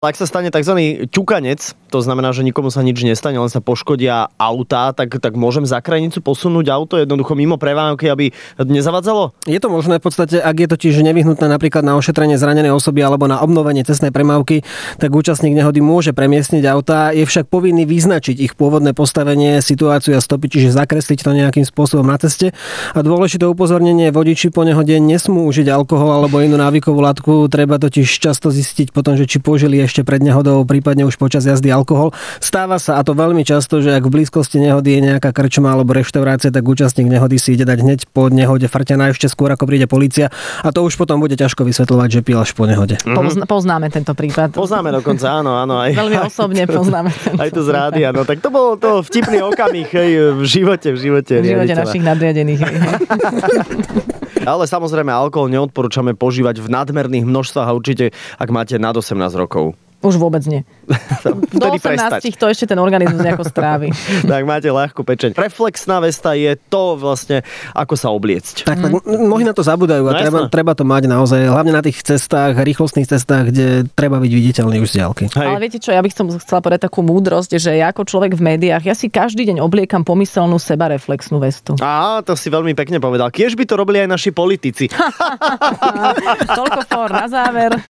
Ak sa stane tzv. Ťukanec, to znamená, že nikomu sa nič nestane, len sa poškodia autá, tak môžem za krajnicu posunúť auto jednoducho mimo premávky, aby nezavadzalo? Je to možné v podstate, ak je totiž nevyhnutné napríklad na ošetrenie zranenej osoby alebo na obnovenie cestnej premávky, tak účastník nehody môže premiestniť autá, je však povinný vyznačiť ich pôvodné postavenie, situáciu a stopy, čiže zakresliť to nejakým spôsobom na ceste. A dôležité upozornenie, vodiči po nehode nesmú užiť alkohol alebo inú návykovú látku, treba totiž často zistiť potom, že či požili ešte pred nehodou, prípadne už počas jazdy alkohol. Stáva sa, a to veľmi často, že ak v blízkosti nehody je nejaká krčma alebo reštaurácia, tak účastník nehody si ide dať hneď po nehode frťaná ešte skôr, ako príde polícia, a to už potom bude ťažko vysvetľovať, že pil až po nehode. Poznáme tento prípad. Poznáme dokonca, áno. Aj, veľmi osobne poznáme tento. Aj to z rádia, no tak to bol to vtipný okamih v živote našich nadriadených. Ale samozrejme, alkohol neodporúčame požívať v nadmerných množstvách a určite, ak máte nad 18 rokov. Už vôbec nie. Do 18 to ešte ten organizmus nejako strávi. Tak máte ľahkú pečeň. Reflexná vesta je to vlastne, ako sa obliecť. Tak mnohí na to zabúdajú a treba to mať naozaj, hlavne na tých cestách, rýchlostných cestách, kde treba byť viditeľný už z diaľky. Ale viete čo, ja bych som chcela povedať takú múdrosť, že ja ako človek v médiách, ja si každý deň obliekam pomyselnú sebareflexnú vestu. Á, to si veľmi pekne povedal. Kiež by to robili aj naši politici. Toľko for na záver.